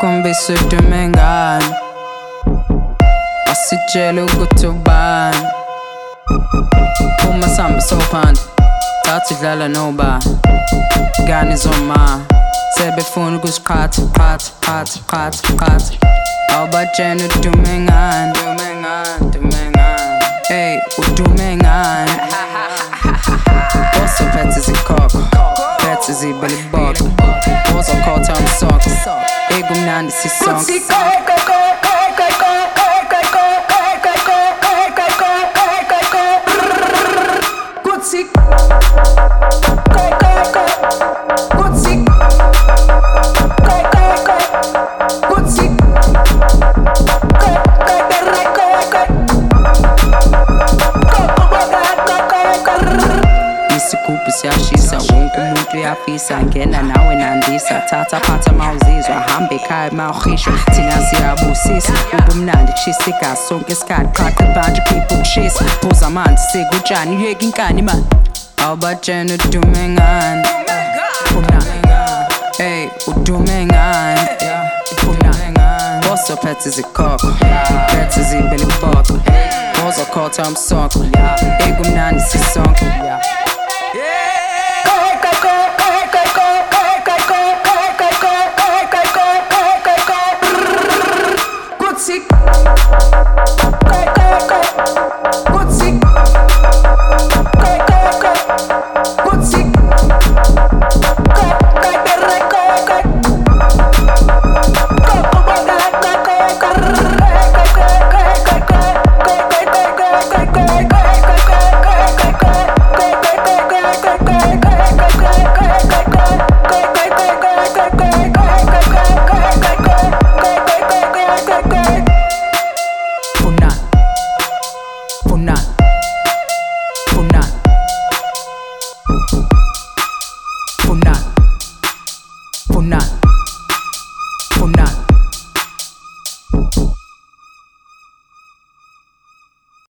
Khombisa udume ngani, asitshele ukuthi ubani. Uma sihamba sophandle thatha idlala nobani, ngane zoma sebefuna ukusiqhatha qhatha. Awubatshena udume ngani, ey udume ngani. Osophethe izikhokho, phethe zibeliboko, ozokhotha umsoko, ekumnandi sisonke. Isigubhu siyashisa, wonke umuntu uyafisa, ngena nawe nandisa, thatha phatha mawuzizwa, hamba ekhaya mawukhishwa, thina siyabusisa, ubumnandi kushisa igazi sonke isikhathi, qhaqha ibhantshi khipha ukushisa, phuza amanzi sekutshani, uyeka inkani man. Awubatshena udume ngani, ey udume ngani. Osophethe izikhokho, phethe zibeliboko, ozokhotha umsoko, ekumnandi sisonke. Puna